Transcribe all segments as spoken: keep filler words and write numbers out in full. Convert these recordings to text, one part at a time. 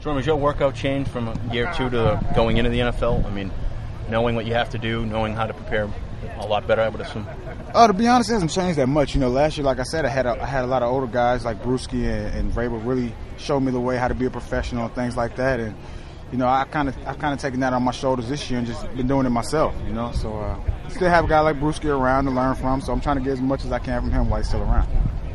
Jerome, has your workout changed from year two to going into the N F L? I mean, knowing what you have to do, knowing how to prepare a lot better, I would assume. Uh, to be honest, it hasn't changed that much. You know, last year, like I said, I had a, I had a lot of older guys like Brewski and, and Vrabel really showed me the way how to be a professional and things like that. And you know, I kind of I kind of taken that on my shoulders this year and just been doing it myself. You know, so uh, still have a guy like Brewski around to learn from. So I'm trying to get as much as I can from him while he's still around.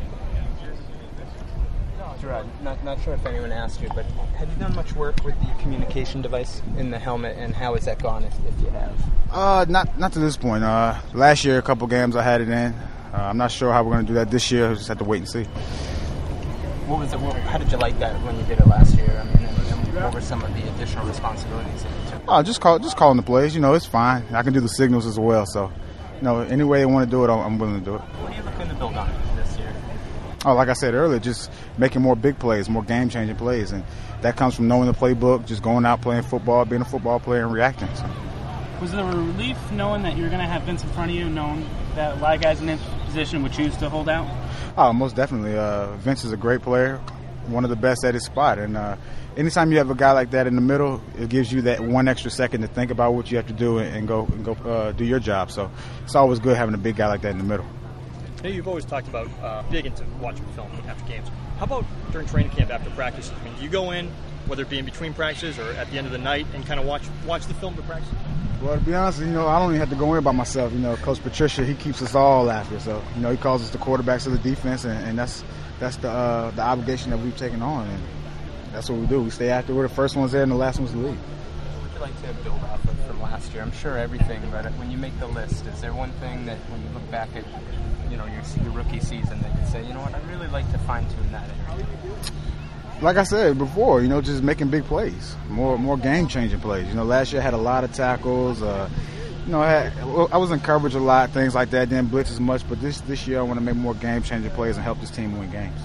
Gerard, not, not sure if anyone asked you, but have you done much work with the communication device in the helmet, and how has that gone if, if you have? Uh, not not to this point. Uh, last year, a couple games I had it in. Uh, I'm not sure how we're going to do that this year. We just have to wait and see. What was it? What, how did you like that when you did it last year? I mean, and, and what were some of the additional responsibilities that you took? Oh, just call, just calling the plays. You know, it's fine. I can do the signals as well. So, you know, any way they want to do it, I'm willing to do it. What are you looking to build on this year? Oh, like I said earlier, just making more big plays, more game-changing plays, and that comes from knowing the playbook, just going out playing football, being a football player, and reacting. So. Was there a relief knowing that you were going to have Vince in front of you, knowing that a lot of guys in this position would choose to hold out? Oh, most definitely. Uh, Vince is a great player, one of the best at his spot, and uh, anytime you have a guy like that in the middle, it gives you that one extra second to think about what you have to do and, and go and go uh, do your job. So it's always good having a big guy like that in the middle. Hey, you've always talked about uh, big into watching film after games. How about during training camp after practices? I mean, do you go in, whether it be in between practices or at the end of the night, and kind of watch watch the film to practice? Well, to be honest, you know, I don't even have to go in by myself. You know, Coach Patricia, he keeps us all after. So, you know, he calls us the quarterbacks of the defense, and, and that's that's the uh, the obligation that we've taken on, and that's what we do. We stay after. We're the first ones there, and the last ones to leave. What would you like to build off of from last year? I'm sure everything, but when you make the list, is there one thing that when you look back at, you know, your, your rookie season that you say, you know what, I'd really like to fine-tune that area? Like I said before, you know, just making big plays, more more game-changing plays. You know, last year I had a lot of tackles. Uh, you know, I, had, I was in coverage a lot, things like that. Didn't blitz as much, but this this year I want to make more game-changing plays and help this team win games.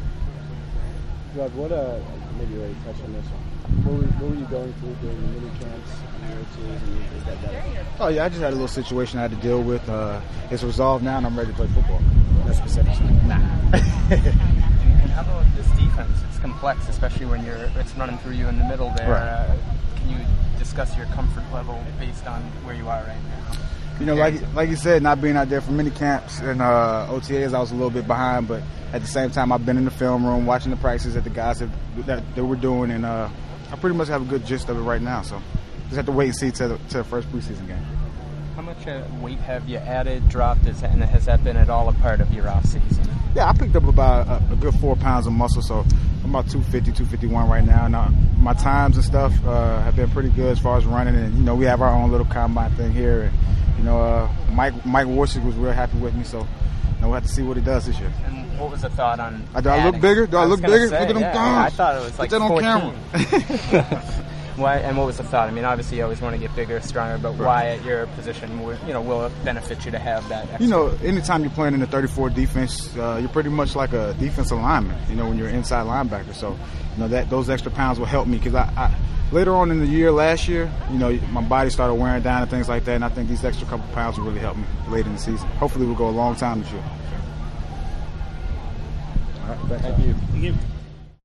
Rob, what uh, maybe you already touched on this. What were, what were you going through during the mini camps and your tours, and is that better? Oh yeah, I just had a little situation I had to deal with. Uh, it's resolved now, and I'm ready to play football. That's specific. Nah. And how about this defense? It's complex, especially when you're it's running through you in the middle there. Right. Uh, can you discuss your comfort level based on where you are right now? You know, like like you said, not being out there for mini camps and uh, O T As, I was a little bit behind, but at the same time, I've been in the film room watching the practices that the guys have, that, that we're doing, and uh, I pretty much have a good gist of it right now. So just have to wait and see till the, till the first preseason game. How much uh, weight have you added, dropped, is that, and has that been at all a part of your off season? Yeah, I picked up about a, a good four pounds of muscle, so I'm about two fifty, two fifty-one right now. Now my times and stuff uh, have been pretty good as far as running, and you know we have our own little combine thing here. And, you know, uh, Mike Mike Warsick was real happy with me, so you know, we'll have to see what he does this year. And what was the thought on? Uh, do I look bigger? Do I, I look bigger? Say, look at them yeah, thumbs. yeah, I thought it was like Put that on fourteen. camera. Why? And what was the thought? I mean, obviously you always want to get bigger, stronger, but right. Why at your position, would, you know, will it benefit you to have that extra? You know, anytime you're playing in the thirty-four defense, uh, you're pretty much like a defensive lineman. You know, when you're inside linebacker, so you know that those extra pounds will help me because I, I later on in the year, last year, you know, my body started wearing down and things like that, and I think these extra couple pounds will really help me late in the season. Hopefully, we'll go a long time this year. All right, thank you. Thank you.